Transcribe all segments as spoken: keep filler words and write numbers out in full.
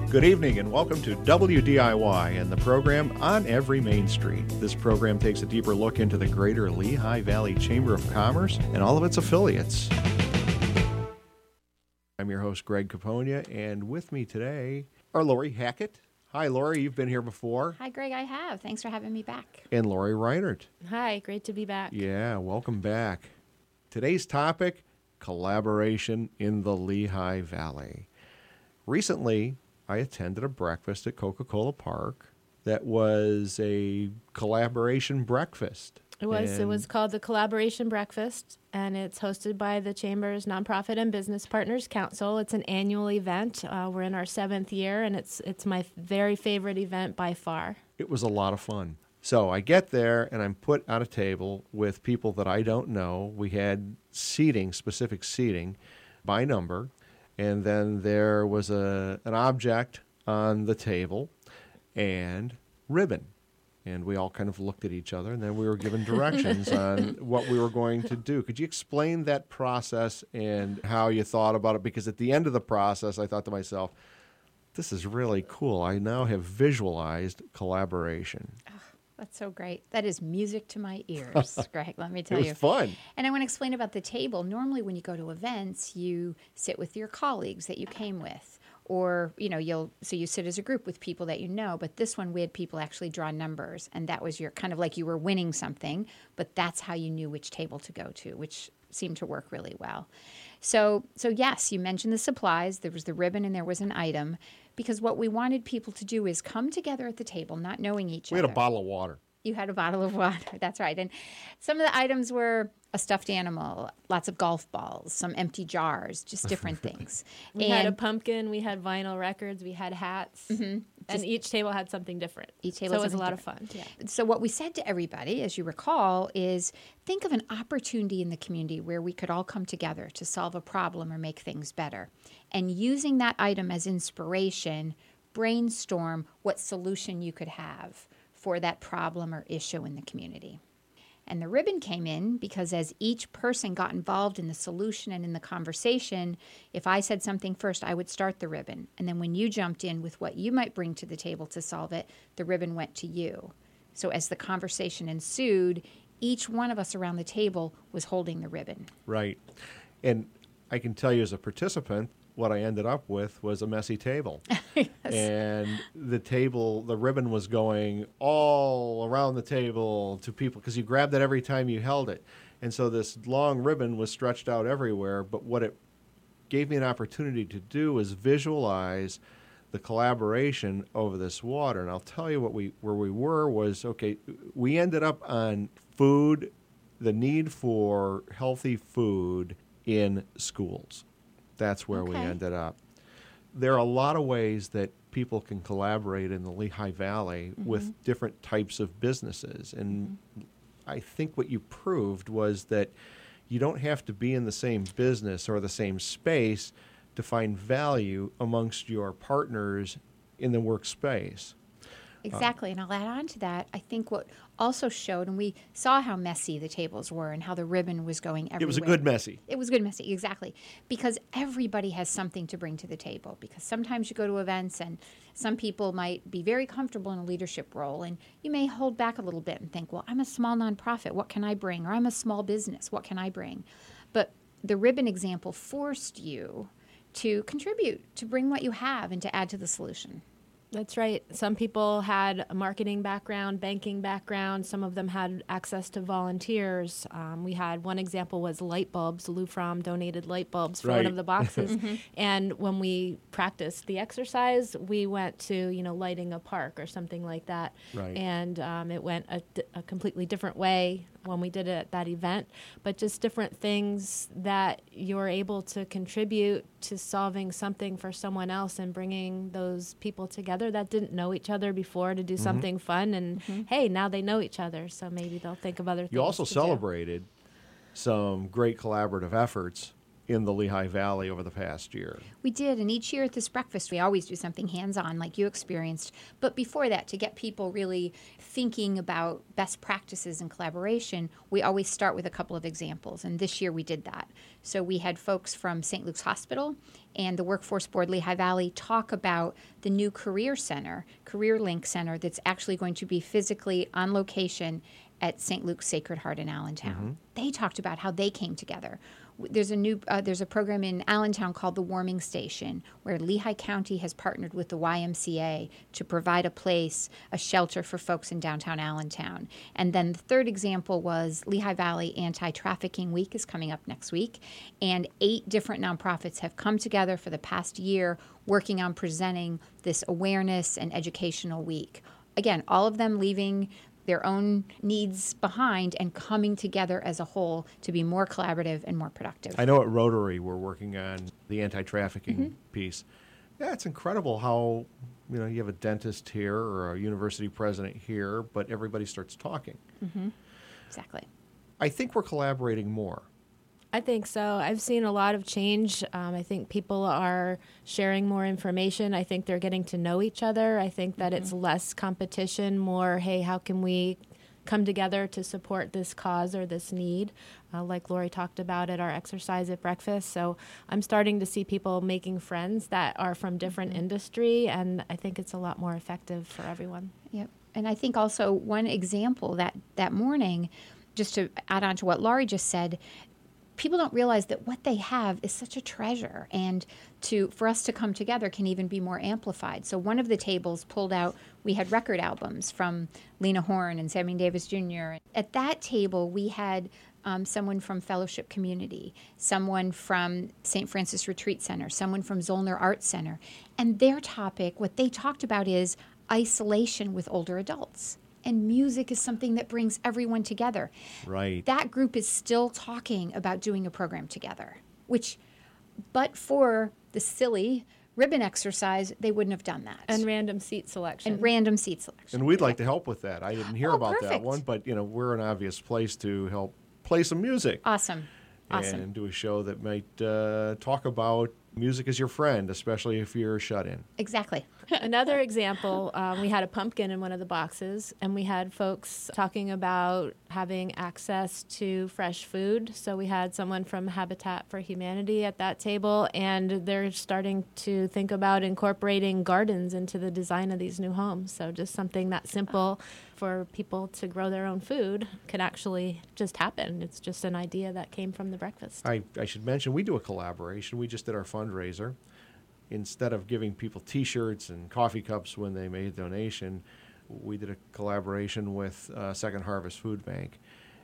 Good evening and welcome to W D I Y and the program On Every Main Street. This program takes a deeper look into the greater Lehigh Valley Chamber of Commerce and all of its affiliates. I'm your host, Greg Caponia, and with me today are Lori Hackett. Hi, Lori. You've been here before. Hi, Greg. I have. Thanks for having me back. And Lori Reinert. Hi. Great to be back. Yeah, welcome back. Today's topic, collaboration in the Lehigh Valley. Recently, I attended a breakfast at Coca-Cola Park that was a collaboration breakfast. It was. And It was called the Collaboration Breakfast, and it's hosted by the Chamber's Nonprofit and Business Partners Council. It's an annual event. Uh, we're in our seventh year, and it's it's my very favorite event by far. It was a lot of fun. So I get there, and I'm put on a table with people that I don't know. We had seating, specific seating, by number. And then there was a an object on the table and ribbon. And we all kind of looked at each other, and then we were given directions on what we were going to do. Could you explain that process and how you thought about it? Because at the end of the process, I thought to myself, this is really cool. I now have visualized collaboration. Oh, that's so great. That is music to my ears, Greg, let me tell you. It was fun. And I want to explain about the table. Normally when you go to events, you sit with your colleagues that you came with. Or, you know, you'll, so you sit as a group with people that you know, but this one we had people actually draw numbers, and that was your, kind of like you were winning something, but that's how you knew which table to go to, which seemed to work really well. So, so yes, you mentioned the supplies, there was the ribbon and there was an item, because what we wanted people to do is come together at the table, not knowing each We other. had a bottle of water. You had a bottle of water, that's right. And some of the items were a stuffed animal, lots of golf balls, some empty jars, just different things. We and had a pumpkin, we had vinyl records, we had hats, Mhm. and each table had something different. Each table so it was a something lot of fun. different. Yeah. So what we said to everybody, as you recall, is think of an opportunity in the community where we could all come together to solve a problem or make things better. And using that item as inspiration, brainstorm what solution you could have for that problem or issue in the community. And the ribbon came in because as each person got involved in the solution and in the conversation, if I said something first, I would start the ribbon. And then when you jumped in with what you might bring to the table to solve it, the ribbon went to you. So as the conversation ensued, each one of us around the table was holding the ribbon. Right. And I can tell you as a participant, what I ended up with was a messy table. Yes. And the table, the ribbon was going all around the table to people because you grabbed it every time you held it. And so this long ribbon was stretched out everywhere. But what it gave me an opportunity to do was visualize the collaboration over this water. And I'll tell you what we where we were was, okay, we ended up on food, the need for healthy food in schools. That's where Okay. we ended up. There are a lot of ways that people can collaborate in the Lehigh Valley Mhm. with different types of businesses. And I think what you proved was that you don't have to be in the same business or the same space to find value amongst your partners in the workspace. Exactly, and I'll add on to that. I think what also showed, and we saw how messy the tables were and how the ribbon was going everywhere. It was a good messy. It was good messy, exactly. Because everybody has something to bring to the table. Because sometimes you go to events and some people might be very comfortable in a leadership role, and you may hold back a little bit and think, well, I'm a small nonprofit, what can I bring? Or I'm a small business, what can I bring? But the ribbon example forced you to contribute, to bring what you have and to add to the solution. That's right. Some people had a marketing background, banking background. Some of them had access to volunteers. Um, we had one example was light bulbs. Lou Fromm donated light bulbs for Right. one of the boxes. And when we practiced the exercise, we went to, you know, lighting a park or something like that. Right. And um, it went a, a completely different way when we did it at that event. But just different things that you're able to contribute to solving something for someone else and bringing those people together that didn't know each other before to do Mm-hmm. something fun. And hey, now they know each other, so maybe they'll think of other things. You also to do. celebrated some great collaborative efforts in the Lehigh Valley over the past year. We did, and each year at this breakfast, we always do something hands-on like you experienced. But before that, to get people really thinking about best practices and collaboration, we always start with a couple of examples, and this year we did that. So we had folks from Saint Luke's Hospital and the Workforce Board Lehigh Valley talk about the new Career Center, Career Link Center, that's actually going to be physically on location at Saint Luke's Sacred Heart in Allentown. Mm-hmm. They talked about how they came together. There's a new uh, there's a program in Allentown called the Warming Station, where Lehigh County has partnered with the Y M C A to provide a place, a shelter for folks in downtown Allentown. And then the third example was Lehigh Valley Anti-Trafficking Week is coming up next week, and eight different nonprofits have come together for the past year working on presenting this awareness and educational week. Again, all of them leaving their own needs behind and coming together as a whole to be more collaborative and more productive. I know at Rotary we're working on the anti-trafficking mm-hmm. piece. Yeah, it's incredible how, you know, you have a dentist here or a university president here, but everybody starts talking. Mm-hmm. Exactly. I think we're collaborating more. I think so. I've seen a lot of change. Um, I think people are sharing more information. I think they're getting to know each other. I think that mm-hmm. it's less competition, more, hey, how can we come together to support this cause or this need, uh, like Lori talked about at our exercise at breakfast. So I'm starting to see people making friends that are from different mm-hmm. industry, and I think it's a lot more effective for everyone. Yep. And I think also one example that, that morning, just to add on to what Laurie just said, people don't realize that what they have is such a treasure, and to for us to come together can even be more amplified. So one of the tables pulled out, we had record albums from Lena Horne and Sammy Davis Junior At that table, we had um, someone from Fellowship Community, someone from Saint Francis Retreat Center, someone from Zollner Arts Center. And their topic, what they talked about, is isolation with older adults. And music is something that brings everyone together. Right. That group is still talking about doing a program together, which, but for the silly ribbon exercise, they wouldn't have done that. And random seat selection. And random seat selection. And we'd like to help with that. I didn't hear oh, about perfect. that one, but, you know, we're an obvious place to help play some music. Awesome. Awesome. And do a show that might uh, talk about music as your friend, especially if you're shut in. Exactly. Another example, um, we had a pumpkin in one of the boxes, and we had folks talking about having access to fresh food. So we had someone from Habitat for Humanity at that table, and they're starting to think about incorporating gardens into the design of these new homes. So just something that simple for people to grow their own food could actually just happen. It's just an idea that came from the breakfast. I, I should mention, we do a collaboration. We just did our fundraiser. Instead of giving people T-shirts and coffee cups when they made a donation, we did a collaboration with uh, Second Harvest Food Bank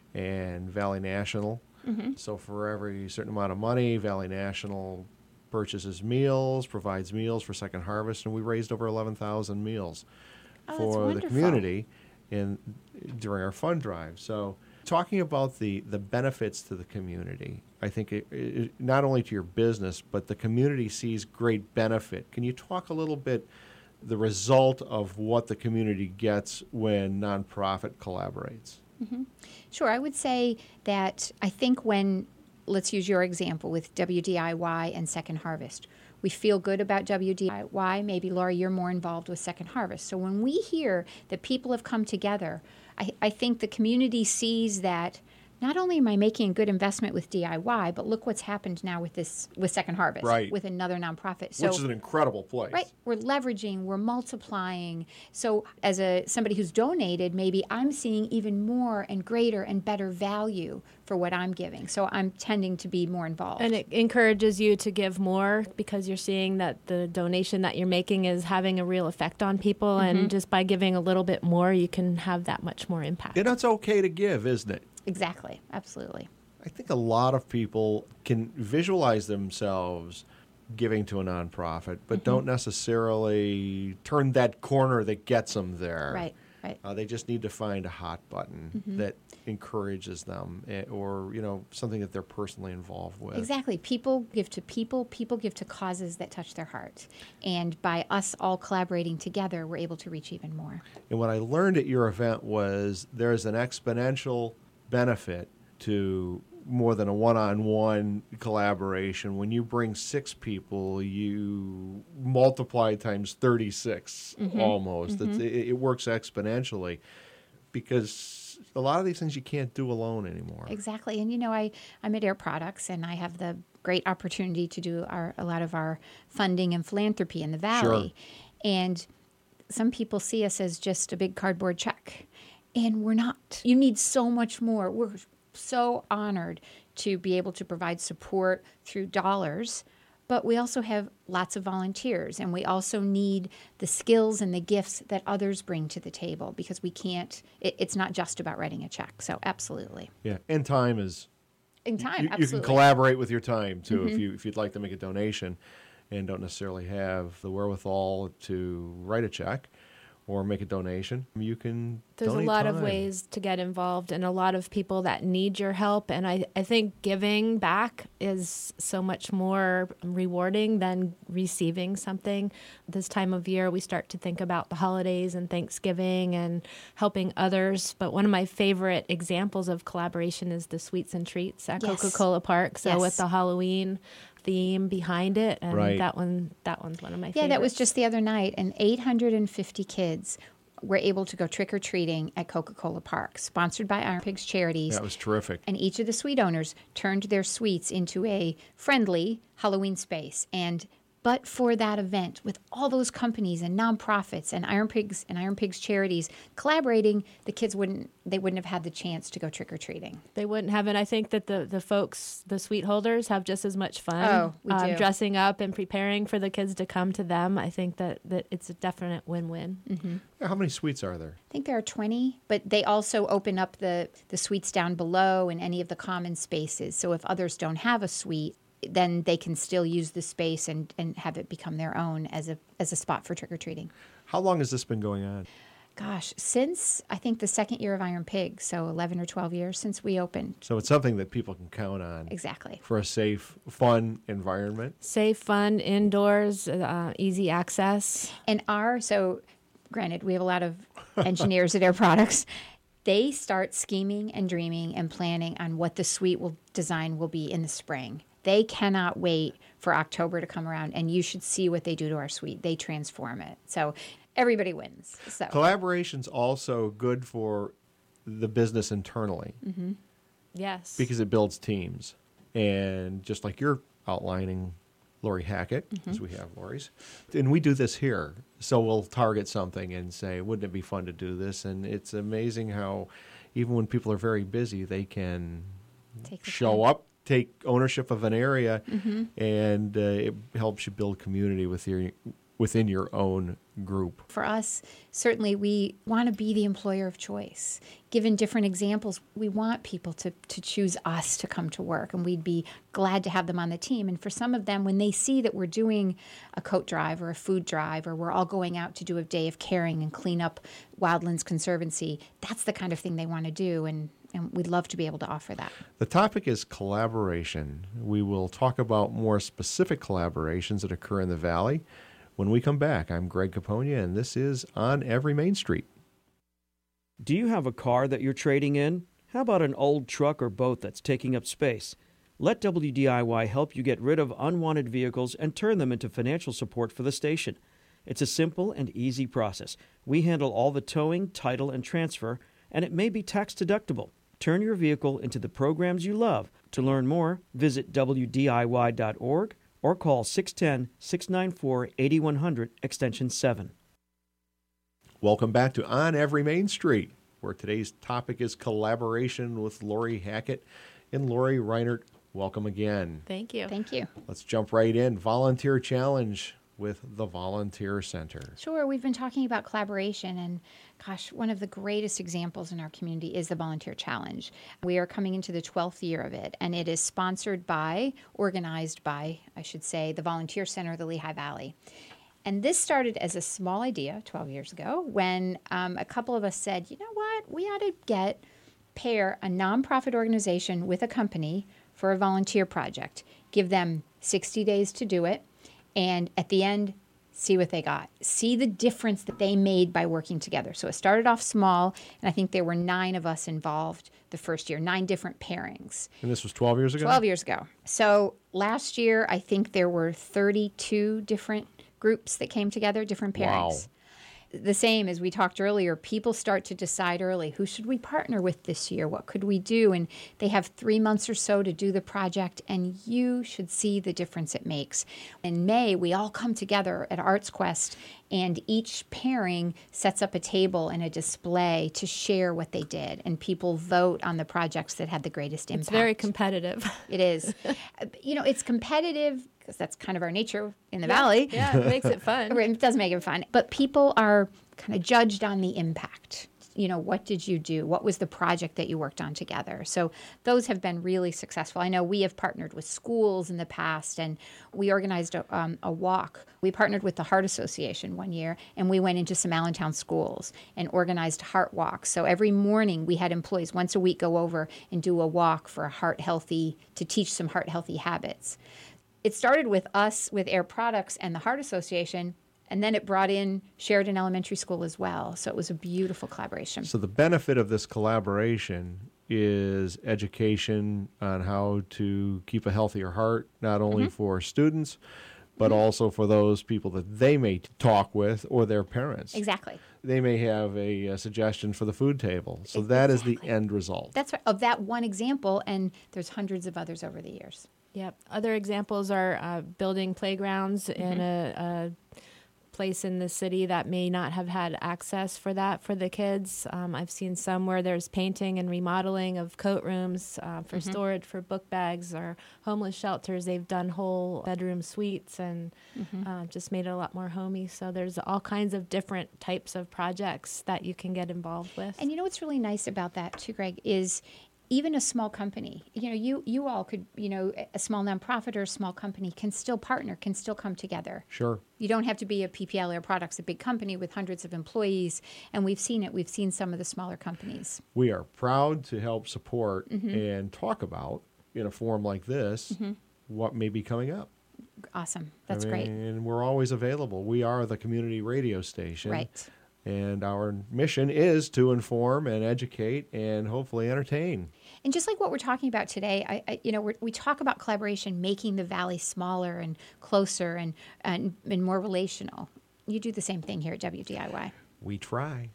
and Valley National. Mm-hmm. So for every certain amount of money, Valley National purchases meals, provides meals for Second Harvest, and we raised over eleven thousand meals oh, for the community in during our fund drive. So talking about the, the benefits to the community, I think it, it, not only to your business, but the community sees great benefit. Can you talk a little bit the result of what the community gets when nonprofit collaborates? Mm-hmm. Sure. I would say that I think when, let's use your example with W D I Y and Second Harvest, we feel good about W D I Y. Maybe, Laura, you're more involved with Second Harvest. So when we hear that people have come together, I, I think the community sees that not only am I making a good investment with D I Y, but look what's happened now with this with Second Harvest, right, with another nonprofit. So, which is an incredible place. Right. We're leveraging, we're multiplying. So as a somebody who's donated, maybe I'm seeing even more and greater and better value for what I'm giving. So I'm tending to be more involved. And it encourages you to give more because you're seeing that the donation that you're making is having a real effect on people. Mm-hmm. And just by giving a little bit more, you can have that much more impact. And it's okay to give, isn't it? Exactly. Absolutely. I think a lot of people can visualize themselves giving to a nonprofit, but mm-hmm. don't necessarily turn that corner that gets them there. Right, right. Uh, they just need to find a hot button mm-hmm. that encourages them, or, you know, something that they're personally involved with. Exactly. People give to people. People give to causes that touch their heart. And by us all collaborating together, we're able to reach even more. And what I learned at your event was there's an exponential benefit to more than a one-on-one collaboration. When you bring six people, you multiply times thirty-six Mm-hmm. almost. Mm-hmm. It, it works exponentially because a lot of these things you can't do alone anymore. Exactly. And, you know, I, I'm at Air Products, and I have the great opportunity to do our, a lot of our funding and philanthropy in the Valley. Sure. And some people see us as just a big cardboard check, and we're not. You need so much more. We're so honored to be able to provide support through dollars, but we also have lots of volunteers, and we also need the skills and the gifts that others bring to the table, because we can't, it, it's not just about writing a check. So absolutely. Yeah, and time is. In time, you, you absolutely. can collaborate with your time too. Mm-hmm. If you if you'd like to make a donation, and don't necessarily have the wherewithal to write a check or make a donation, you can There's a donate lot of time. ways to get involved, and a lot of people that need your help. And I, I think giving back is so much more rewarding than receiving something. This time of year, we start to think about the holidays and Thanksgiving and helping others. But one of my favorite examples of collaboration is the Sweets and Treats at Yes. Coca-Cola Park. So Yes. with the Halloween theme behind it, and Right. that one that one's one of my Yeah, favorites. that was just the other night, and eight hundred fifty kids were able to go trick-or-treating at Coca-Cola Park, sponsored by Iron Pigs Charities. That was terrific. And each of the suite owners turned their suites into a friendly Halloween space. And but for that event, with all those companies and nonprofits and Iron Pigs and Iron Pigs Charities collaborating, the kids wouldn't they wouldn't have had the chance to go trick-or-treating. They wouldn't have, and I think that the, the folks, the suite holders, have just as much fun Oh, we um, do. dressing up and preparing for the kids to come to them. I think that, that it's a definite win-win. Mm-hmm. How many suites are there? I think there are twenty, but they also open up the, the suites down below and any of the common spaces. So if others don't have a suite, then they can still use the space and, and have it become their own as a as a spot for trick-or-treating. How long has this been going on? Gosh, since I think the second year of Iron Pig, so eleven or twelve years since we opened. So it's something that people can count on Exactly. for a safe, fun environment. Safe, fun, indoors, uh, easy access. And our, so granted, we have a lot of engineers at Air Products. They start scheming and dreaming and planning on what the suite will design will be in the spring. They cannot wait for October to come around, and you should see what they do to our suite. They transform it. So everybody wins. So Collaboration's also good for the business internally Mm-hmm. Yes. because it builds teams. And just like you're outlining, Lori Hackett, because we have Lori's, and we do this here. So we'll target something and say, wouldn't it be fun to do this? And it's amazing how even when people are very busy, they can Take the show time. up, take ownership of an area, Mm-hmm. and uh, it helps you build community with your, within your own group. For us, certainly we want to be the employer of choice. Given different examples, we want people to, to choose us to come to work, and we'd be glad to have them on the team. And for some of them, when they see that we're doing a coat drive or a food drive, or we're all going out to do a day of caring and clean up Wildlands Conservancy, that's the kind of thing they want to do, and, and we'd love to be able to offer that. The topic is collaboration. We will talk about more specific collaborations that occur in the Valley. When we come back, I'm Greg Capone, and this is On Every Main Street. Do you have a car that you're trading in? How about an old truck or boat that's taking up space? Let W D I Y help you get rid of unwanted vehicles and turn them into financial support for the station. It's a simple and easy process. We handle all the towing, title, and transfer, and it may be tax deductible. Turn your vehicle into the programs you love. To learn more, visit W D I Y dot org or call six one zero, six nine four, eight one zero zero, extension seven. Welcome back to On Every Main Street, where today's topic is collaboration with Lori Hackett and Lori Reinert. Welcome again. Thank you. Thank you. Let's jump right in. Volunteer Challenge with the Volunteer Center. Sure, we've been talking about collaboration, and gosh, one of the greatest examples in our community is the Volunteer Challenge. We are coming into the twelfth year of it, and it is sponsored by, organized by, I should say, the Volunteer Center of the Lehigh Valley. And this started as a small idea twelve years ago when um, a couple of us said, you know what, we ought to get, pair a nonprofit organization with a company for a volunteer project, give them sixty days to do it, and at the end, see what they got. See the difference that they made by working together. So it started off small, and I think there were nine of us involved the first year, nine different pairings. And this was twelve years ago? twelve years ago. So last year, I think there were thirty-two different groups that came together, different pairings. Wow. The same as we talked earlier, people start to decide early, who should we partner with this year? What could we do? And they have three months or so to do the project, and you should see the difference it makes. In May, we all come together at Arts Quest, and each pairing sets up a table and a display to share what they did, and people vote on the projects that had the greatest impact. It's very competitive. It is. You know, it's competitive because that's kind of our nature in the Valley. Yeah, it makes it fun. It does make it fun. But people are kind of judged on the impact. You know, what did you do? What was the project that you worked on together? So those have been really successful. I know we have partnered with schools in the past, and we organized a, um, a walk. We partnered with the Heart Association one year, and we went into some Allentown schools and organized heart walks. So every morning we had employees once a week go over and do a walk for a heart healthy, to teach some heart healthy habits. It started with us, with Air Products and the Heart Association, and then it brought in Sheridan Elementary School as well. So it was a beautiful collaboration. So the benefit of this collaboration is education on how to keep a healthier heart, not only Mm-hmm. for students, but mm-hmm. also for those people that they may talk with or their parents. Exactly. They may have a, a suggestion for the food table. So that is the Exactly. end result. That's right, of that one example, and there's hundreds of others over the years. Yep. Other examples are uh, building playgrounds Mm-hmm. in a, a place in the city that may not have had access for that for the kids. Um, I've seen some where there's painting and remodeling of coat rooms uh, for Mm-hmm. storage for book bags, or homeless shelters. They've done whole bedroom suites and Mm-hmm. uh, just made it a lot more homey. So there's all kinds of different types of projects that you can get involved with. And you know what's really nice about that too, Greg, is even a small company, you know, you you all could, you know, a small nonprofit or a small company can still partner, can still come together. Sure. You don't have to be a P P L Air Products, a big company with hundreds of employees, and we've seen it. We've seen some of the smaller companies. We are proud to help support Mm-hmm. and talk about, in a forum like this, Mm-hmm. what may be coming up. Awesome. That's I great. mean, And we're always available. We are the community radio station. Right. And our mission is to inform and educate and hopefully entertain. And just like what we're talking about today, I, I you know, we're, we talk about collaboration, making the valley smaller and closer and, and and more relational. You do the same thing here at W D I Y. We try.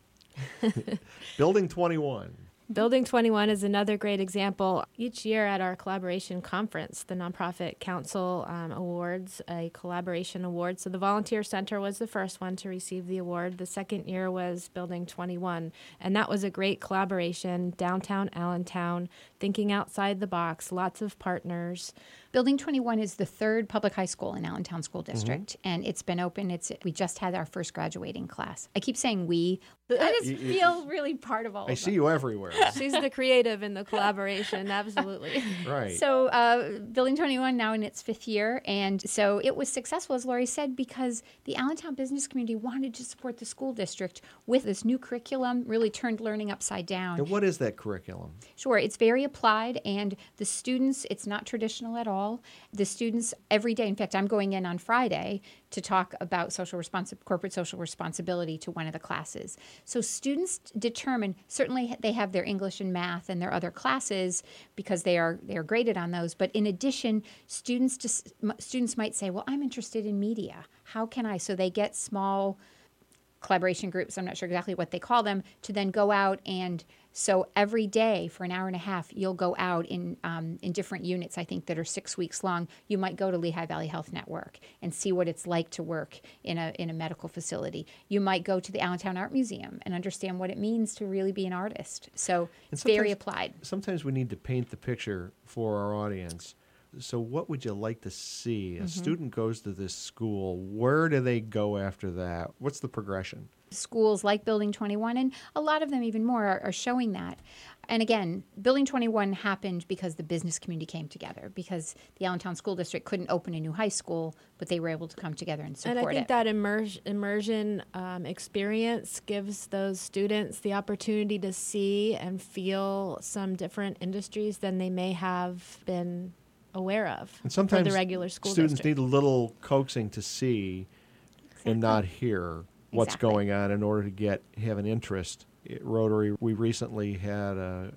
Building twenty-one. Building twenty-one is another great example. Each year at our collaboration conference, the Nonprofit Council um, awards a collaboration award. So the Volunteer Center was the first one to receive the award. The second year was Building twenty-one. And that was a great collaboration, downtown Allentown, thinking outside the box, lots of partners. Building twenty-one is the third public high school in Allentown School District, and it's been open. It's we just had our first graduating class. I keep saying we. I just You- you- feel really part of all I of see them. you everywhere. She's the creative in the collaboration, absolutely. Right. So, uh, Building twenty-one now in its fifth year, and so it was successful, as Lori said, because the Allentown business community wanted to support the school district with this new curriculum. Really turned learning upside down. And what is that curriculum? Sure, it's very applied, and the students, it's not traditional at all. The students every day, in fact, I'm going in on Friday to talk about social responsi- corporate social responsibility to one of the classes. So students determine, certainly they have their English and math and their other classes because they are they are graded on those, but in addition, students just, students might say, well, I'm interested in media. How can I? So they get small collaboration groups, I'm not sure exactly what they call them, to then go out and so every day for an hour and a half, you'll go out in um, in different units, I think, that are six weeks long. You might go to Lehigh Valley Health Network and see what it's like to work in a in a medical facility. You might go to the Allentown Art Museum and understand what it means to really be an artist. So it's very sometimes- applied. Sometimes we need to paint the picture for our audience. So what would you like to see? A student goes to this school. Where do they go after that? What's the progression? Schools like Building twenty-one, and a lot of them even more, are, are showing that. And again, Building twenty-one happened because the business community came together, because the Allentown School District couldn't open a new high school, but they were able to come together and support And I think it. that immersion, immersion um, experience gives those students the opportunity to see and feel some different industries than they may have been aware of And sometimes for the regular school students district. need a little coaxing to see and not hear what's Exactly. going on in order to get have an interest. At Rotary, we recently had a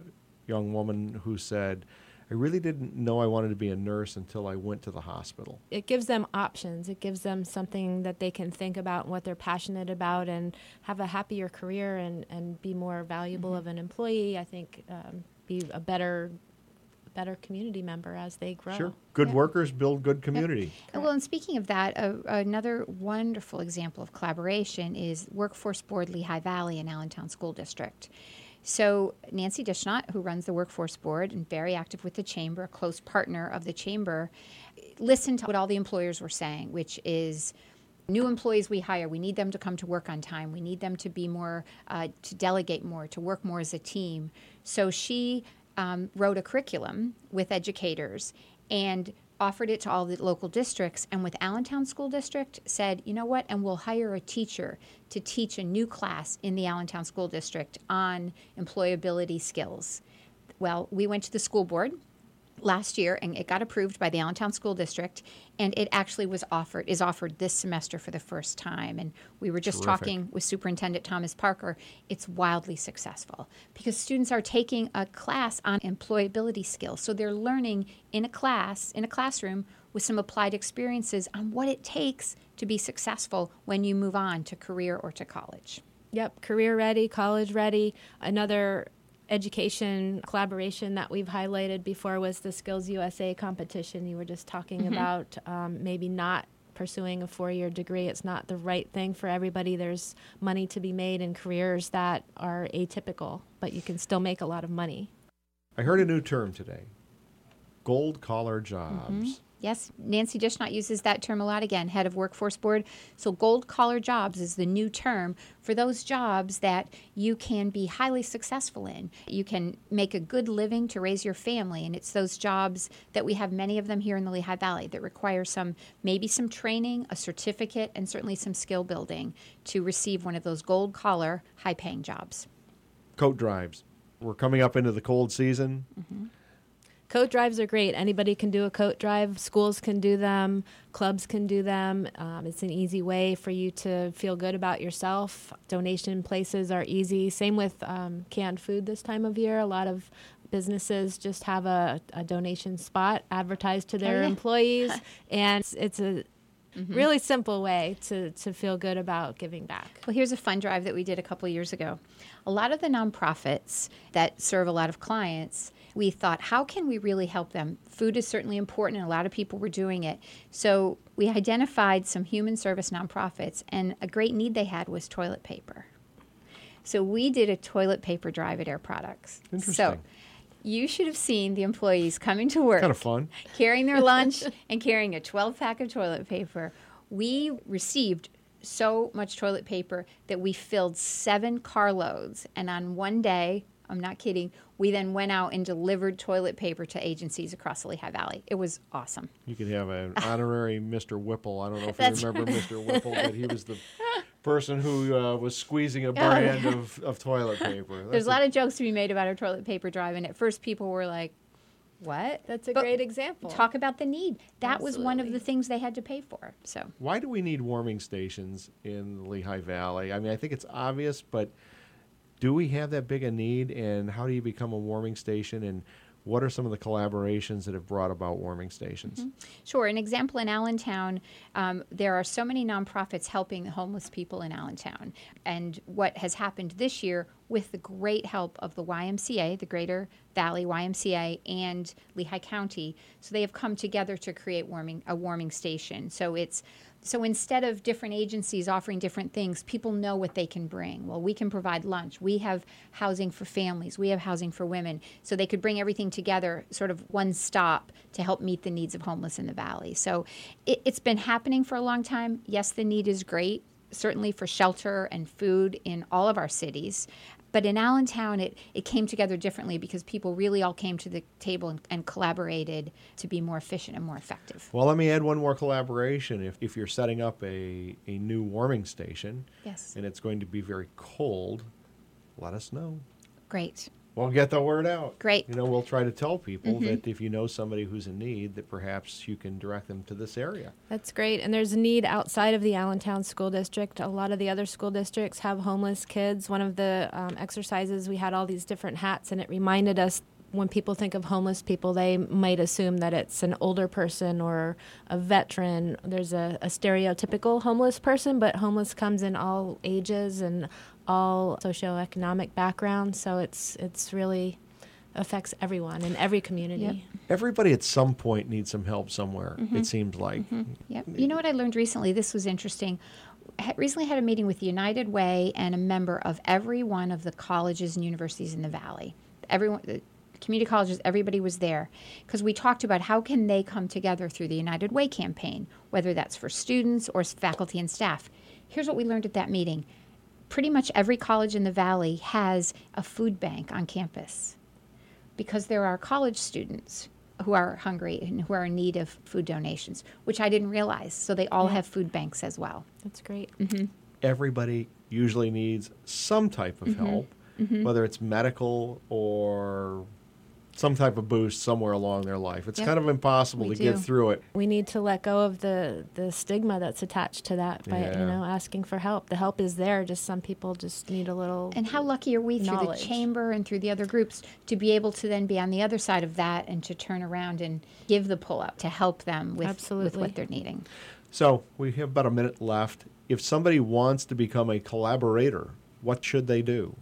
young woman who said, I really didn't know I wanted to be a nurse until I went to the hospital. It gives them options. It gives them something that they can think about and what they're passionate about and have a happier career and, and be more valuable mm-hmm. of an employee. I think um, be a better better community member as they grow. Sure. Good yeah. workers build good community. Yep. Well, and speaking of that, uh, another wonderful example of collaboration is Workforce Board Lehigh Valley and Allentown School District. So Nancy Dishnott, who runs the Workforce Board and very active with the Chamber, a close partner of the Chamber, listened to what all the employers were saying, which is new employees we hire, we need them to come to work on time. We need them to be more, uh, to delegate more, to work more as a team. So she um, wrote a curriculum with educators and offered it to all the local districts, and with Allentown School District said, you know what, and we'll hire a teacher to teach a new class in the Allentown School District on employability skills. Well, we went to the school board last year, and it got approved by the Allentown School District, and it actually was offered, is offered this semester for the first time. And we were just Terrific. talking with Superintendent Thomas Parker. It's wildly successful because students are taking a class on employability skills. So they're learning in a class, in a classroom, with some applied experiences on what it takes to be successful when you move on to career or to college. Yep, career ready, college ready. Another education collaboration that we've highlighted before was the Skills U S A competition. You were just talking mm-hmm. about um, maybe not pursuing a four-year degree. It's not the right thing for everybody. There's money to be made in careers that are atypical, but you can still make a lot of money. I heard a new term today, gold collar jobs. Mm-hmm. Yes, Nancy Dishnott uses that term a lot again, head of Workforce Board. So gold collar jobs is the new term for those jobs that you can be highly successful in. You can make a good living to raise your family, and it's those jobs that we have many of them here in the Lehigh Valley that require some, maybe some training, a certificate, and certainly some skill building to receive one of those gold collar, high paying jobs. Coat drives. We're coming up into the cold season. Mm-hmm. Coat drives are great. Anybody can do a coat drive. Schools can do them. Clubs can do them. Um, it's an easy way for you to feel good about yourself. Donation places are easy. Same with um, canned food this time of year. A lot of businesses just have a, a donation spot advertised to their oh, yeah. employees. And it's, it's a mm-hmm. really simple way to, to feel good about giving back. Well, here's a fun drive that we did a couple of years ago. A lot of the nonprofits that serve a lot of clients, we thought, how can we really help them? Food is certainly important, and a lot of people were doing it. So we identified some human service nonprofits, and a great need they had was toilet paper. So we did a toilet paper drive at Air Products. Interesting. So you should have seen the employees coming to work. Kind of fun. Carrying their lunch and carrying a twelve-pack of toilet paper. We received so much toilet paper that we filled seven carloads. And on one day, I'm not kidding, we then went out and delivered toilet paper to agencies across the Lehigh Valley. It was awesome. You could have an honorary Mister Whipple. I don't know if That's you remember right. Mister Whipple, but he was the person who uh, was squeezing a brand of, of toilet paper. That's There's a lot of jokes to be made about our toilet paper drive, and at first people were like, what? That's a But great example. Talk about the need. That was one of Absolutely. the things they had to pay for. So Why do we need warming stations in the Lehigh Valley? I mean, I think it's obvious, but do we have that big a need, and how do you become a warming station, and what are some of the collaborations that have brought about warming stations? Mm-hmm. Sure. An example in Allentown, um, there are so many nonprofits helping the homeless people in Allentown. And what has happened this year, with the great help of the Y M C A, the Greater Valley Y M C A, and Lehigh County, so they have come together to create warming a warming station. So it's So instead of different agencies offering different things, people know what they can bring. Well, we can provide lunch. We have housing for families. We have housing for women. So they could bring everything together, sort of one stop, to help meet the needs of homeless in the valley. So it, it's been happening for a long time. Yes, the need is great, certainly for shelter and food in all of our cities. But in Allentown, it, it came together differently because people really all came to the table and, and collaborated to be more efficient and more effective. Well, let me add one more collaboration. If, if you're setting up a, a new warming station, Yes. and it's going to be very cold, let us know. Great. We'll get the word out. Great. You know, we'll try to tell people Mm-hmm. that if you know somebody who's in need, that perhaps you can direct them to this area. That's great. And there's a need outside of the Allentown School District. A lot of the other school districts have homeless kids. One of the um, exercises, we had all these different hats, and it reminded us when people think of homeless people, they might assume that it's an older person or a veteran. There's a, a stereotypical homeless person, but homeless comes in all ages and all socioeconomic backgrounds. So it's it's really affects everyone in every community. Yep. Everybody at some point needs some help somewhere, Mm-hmm. it seems like. Yep. You know what I learned recently? This was interesting. I recently had a meeting with United Way and a member of every one of the colleges and universities in the Valley. Everyone, the community colleges, everybody was there because we talked about how can they come together through the United Way campaign, whether that's for students or faculty and staff. Here's what we learned at that meeting. Pretty much every college in the Valley has a food bank on campus because there are college students who are hungry and who are in need of food donations, which I didn't realize. So they all Yeah. have food banks as well. That's great. Everybody usually needs some type of help, whether it's medical or some type of boost somewhere along their life. It's Yep. kind of impossible We to get do. through it. We need to let go of the, the stigma that's attached to that by, Yeah. you know, asking for help. The help is there, just some people just need a little And how lucky are we through knowledge. the chamber and through the other groups to be able to then be on the other side of that and to turn around and give the pull up to help them with, with Absolutely. what they're needing. So we have about a minute left. If somebody wants to become a collaborator, what should they do?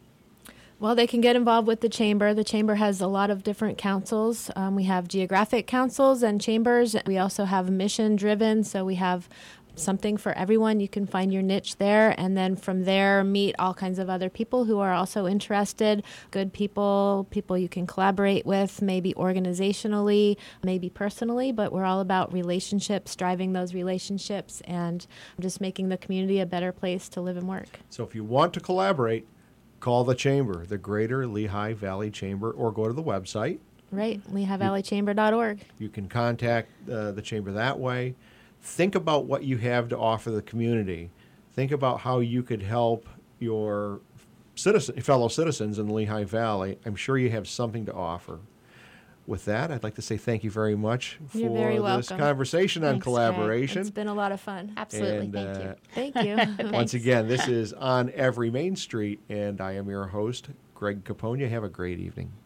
Well, they can get involved with the chamber. The chamber has a lot of different councils. Um, we have geographic councils and chambers. We also have mission driven, so we have something for everyone. You can find your niche there, and then from there meet all kinds of other people who are also interested, good people, people you can collaborate with, maybe organizationally, maybe personally, but we're all about relationships, driving those relationships, and just making the community a better place to live and work. So if you want to collaborate, call the chamber, the Greater Lehigh Valley Chamber, or go to the website. Right, lehigh valley chamber dot org. You can contact uh, the chamber that way. Think about what you have to offer the community. Think about how you could help your citizen, fellow citizens in the Lehigh Valley. I'm sure you have something to offer. With that, I'd like to say thank you very much You're for very this welcome. conversation on Thanks, Greg. collaboration. It's been a lot of fun. Absolutely. And, Thank uh, you. Thank you. Once Thanks. again, this is On Every Main Street, and I am your host, Greg Capone. Have a great evening.